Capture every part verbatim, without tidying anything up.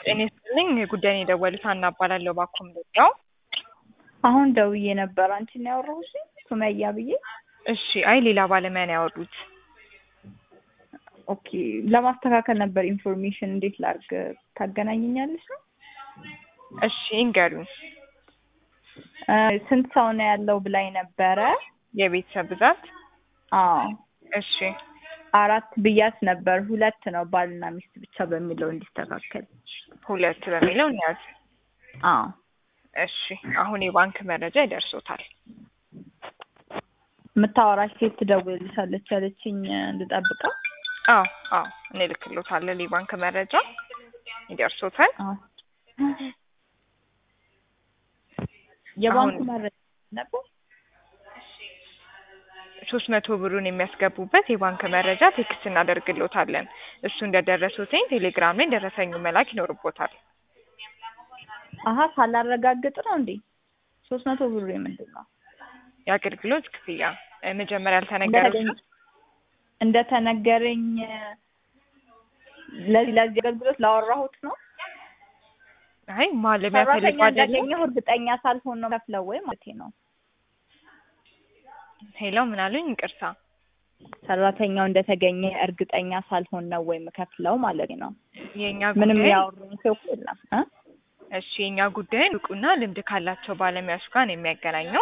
ጤና ይስጥልኝ ጉዳይን የደወሉት ሀና እባላለሁ ባኮም ደቂያው። አሁን ደውዬ ነበር አንቺን ነው ያወራሁሽ ሱመያ ብዬ። እሺ አይ ሌላ ባለሙያ ነው ያወሩት። ኦኬ ለማስተካከል ነበር ኢንፎርሜሽን እንዴት ላድርግ ታገናኘኛለሽ ነው? እሺ እንገሩኝ። ስንት ሰው ነው ያለው ብላኝ ነበረ። የቤተሰብ ብዛት? አዎ እሺ አራት ብያት ነበር። ሁለት ነው ባልና ሚስት ብቻ በሚለው እንዲስተካከል። ሁለት በሚለው እንያዝ። አዎ እሺ አሁን የባንክ መረጃ ይደርሶታል። የምታወራሽ ሴት ትደውልልሻለች ያለችኝ እንድጠብቀው? አዎ አዎ እኔ ልክሎታለሁ የባንክ መረጃ ይደርሶታል። አዎ የባንክ መረጃ ነበር ሶስት መቶ ብሩን የሚያስገቡበት የባንክ መረጃ ቴክስት እናደርግሎታለን። እሱ እንደደረሱትኝ ቴሌግራም ላይ ደረሰኙ መላክ ይኖርቦታል። አሃ ሳላረጋግጥ ነው እንዴ? ሶስት መቶ ብሩ ምንድነው? የአገልግሎት ክፍያ መጀመሪያ አልተነገረም። እንደተነገረኝ ለዚህ ለዚህ አገልግሎት ላወራሁት ነው። አይ ማለሚያ ፈልጎ አይደለም እርግጠኛ ሳልሆን ነው ከፍለው ወይ ማለት ነው። ሄሎ ምን አሉኝ? ይቅርታ ሰራተኛው እንደተገኘ እርግጠኛ ሳልሆን ነው ወይ መከፍለው ማለት ነው። የኛ ምንም ጉዳይ ያወሩኝ ሰው የለም እ እሺ የኛ ጉዳይ ብቁና ልምድ ካላቸው ባለሙያዎች ጋር ነው የሚያገናኘው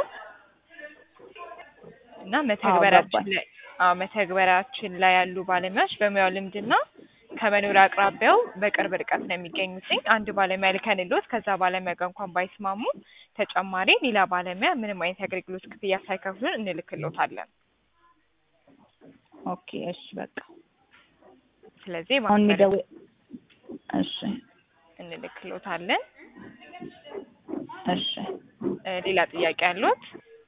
እና መተግበራችን ላይ አዎ መተግበራችን ላይ ያሉ ባለሙያዎች በሙያው ልምድና ከመኖሪያ አቅራቢያው በቅርብ ርቀት ነው የሚገኙት። አንድ ባለሙያ ልከንልዎት ከዛ ባለሙያ ጋር እንኳን ባይስማሙ ተጨማሪ ሌላ ባለሙያ ምንም አይነት አገልግሎት ክፍያ ሳይከፍሉን እንልክልዎታለን። ኦኬ እሺ በቃ ስለዚህ አሁን ደው እሺ እንልክልዎታለን። እሺ ሌላ ጥያቄ አለዎት?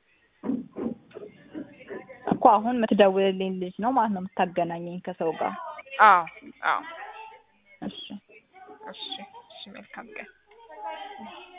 እኮ አሁን የምትደውልልኝ ልጅ ነው ማለት ነው የምታገናኘኝ ከሰው ጋር? አዎ አዎ እሺ እሺ እሺ መልካም ቀን።